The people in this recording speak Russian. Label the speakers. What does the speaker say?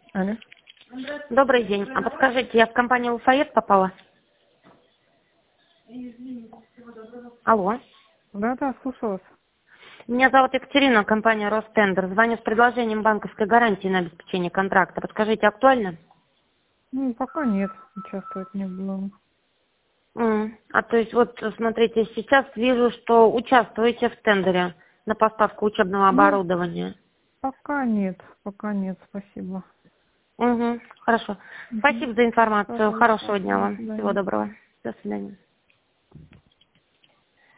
Speaker 1: Алло.
Speaker 2: Добрый день. А подскажите, я в компанию «Лафайет» попала? Алло.
Speaker 1: Да, слушаю вас.
Speaker 2: Меня зовут Екатерина, компания «Ростендер». Звоню с предложением банковской гарантии на обеспечение контракта. Подскажите, актуально?
Speaker 1: Ну, пока нет, участвовать не буду.
Speaker 2: А то есть вот, смотрите, сейчас вижу, что участвуете в тендере на поставку учебного
Speaker 1: Ну,
Speaker 2: оборудования.
Speaker 1: пока нет, спасибо.
Speaker 2: Угу, хорошо.
Speaker 1: Мгм.
Speaker 2: Спасибо за информацию.
Speaker 1: Пожалуйста,
Speaker 2: Хорошего дня
Speaker 1: до
Speaker 2: вам. Всего
Speaker 1: свидания.
Speaker 2: доброго. До свидания.